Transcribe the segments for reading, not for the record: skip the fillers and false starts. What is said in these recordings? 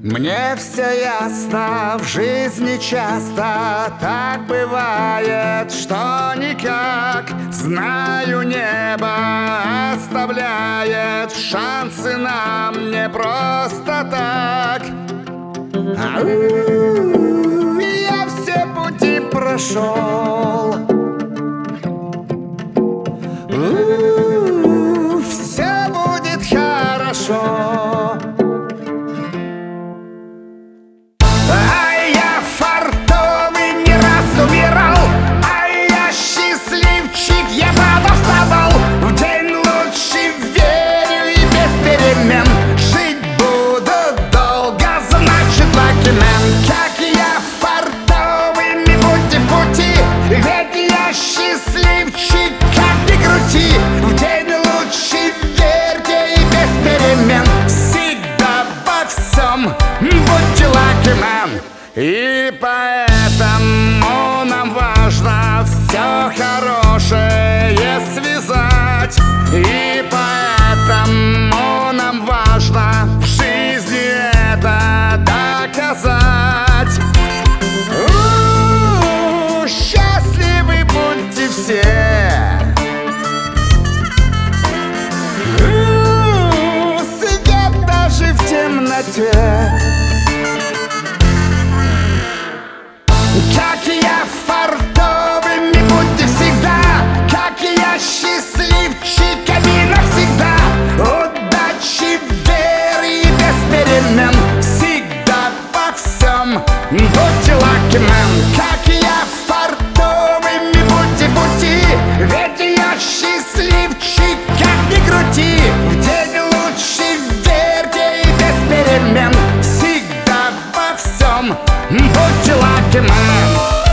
Мне все ясно, в жизни часто так бывает, что никак. Знаю, небо оставляет шансы нам не просто так. Я все пути прошел, все будет хорошо. Будьте lucky man. И поэтому нам важно все хорошее связать. И поэтому нам важно в жизни это доказать. Счастливы будьте все. Свет даже в темноте. Как я фартовыми будьте всегда, как я счастливчиками навсегда. Удачи, веры и без перемен, всегда во всем будьте lucky man. Как я фартовыми будьте пути, ведь я счастливчик, как ни крути. В день лучше верьте и без перемен, всегда во всем будьте lucky man.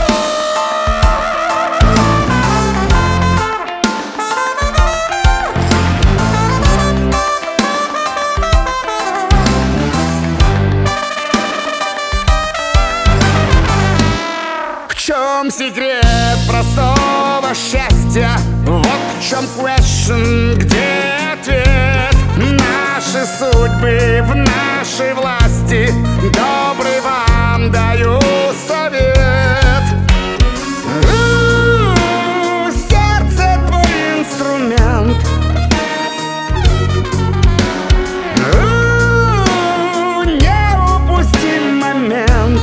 В чем секрет простого счастья? Вот в чем question, где ответ? Наши судьбы в нашей власти, добрый вам даю совет. Сердце твой инструмент, не упусти момент.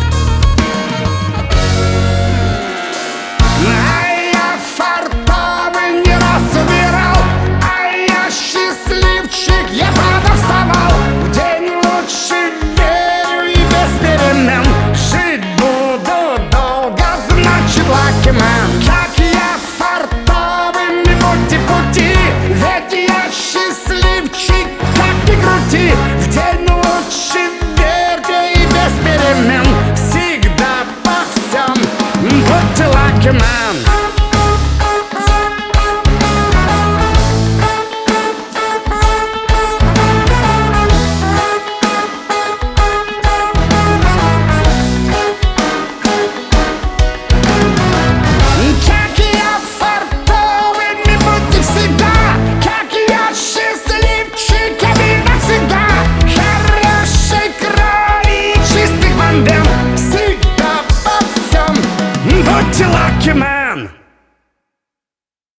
Как я фартовыми будьте пути, ведь я счастливчик, как ни крути. В день лучше верьте и без перемен, всегда во всем будьте lucky man.